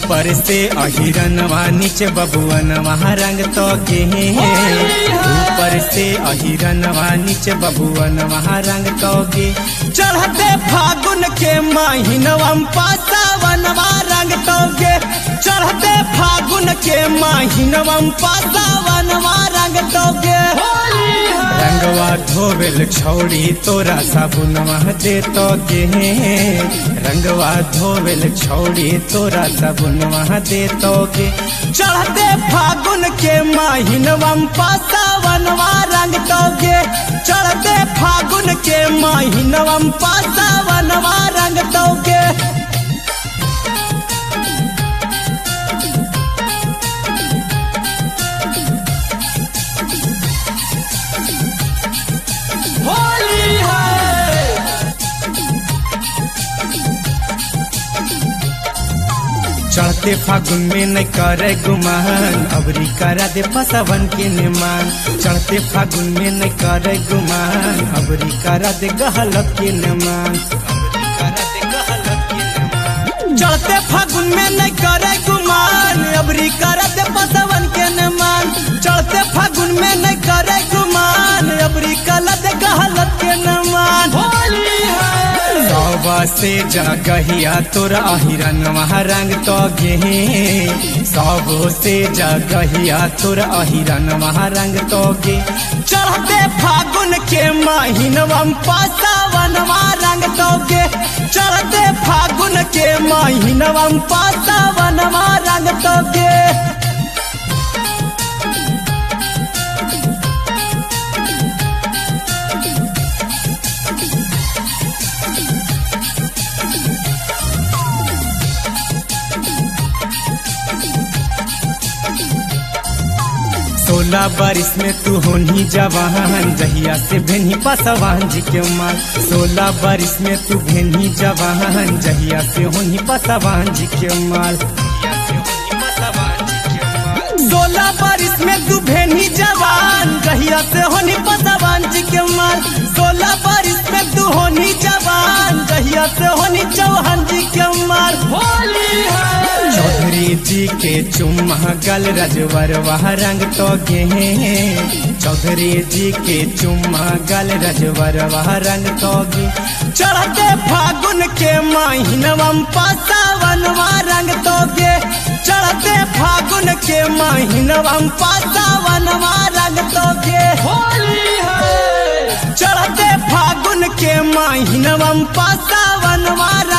ऊपर से अहिरनवा नीचे बबुअनवा रंग तो गे। ऊपर से अहिरनवा नीचे बबुअनवा रंग तो गे। चढ़ते फागुन के महीनवा पासावनवा रंग तो गे। चढ़ते फागुन के महीनवा पासावनवा रंग तो गे। रंगवा धोबेल छौड़ी तोरा साबुनवा दे तो गे। रंगवा धोबेल छौड़ी तोरा साबुनवा दे तो गे। चढ़ते फागुन के महीनवा पासावनवा रंग तो गे। चढ़ते फागुन के महीनवा पासावनवा रंग तो गे। चढ़ते फागुन में न करे गुमान अबरी करा दे फसवन के निमान। चढ़ते फागुन में न करे गुमान अबरी करा दे गहलत के निमान। चढ़ते फागुन में न करे गुमान अबरी करा दे फसवन के निमान। चढ़ते फागुन में न करे गुमान अबरी करा दे गहलत के निमान। सौवा से जगहिया तोरा अहिरनवा रंग तो गे। सौबो से जगहिया तोरा अहिरनवा रंग तो गे। चढ़ते फागुन के महीनवा पासावनवा रंग तो गे। चढ़ते फागुन के महीनवा पासावनवा रंग तो गे। सोलह बरिस में तू होनी जवान जहिया से भेनी पसवान जी के माल। 16 बरिस में तू भेनी जवान जहिया से होनी पसवान जी के माल। 16 बरिस में तू भेनी जवान जहिया से होनी पसवान जी के माल। 16 बरिस में तू होनी जवान जहिया से होनी चौहान जी के माल। चौधरी जी के चुम्मा गल रजवरवा रंग तो गे। चौधरी जी के चुम्मा गल रजवरवा रंग तो गे। चढ़ते फागुन के महीनवा पासावनवा रंग तो गे। चढ़ते फागुन के महीनवा पासावनवा रंग तो गे। चढ़ते फागुन के महीनवा पासावनवा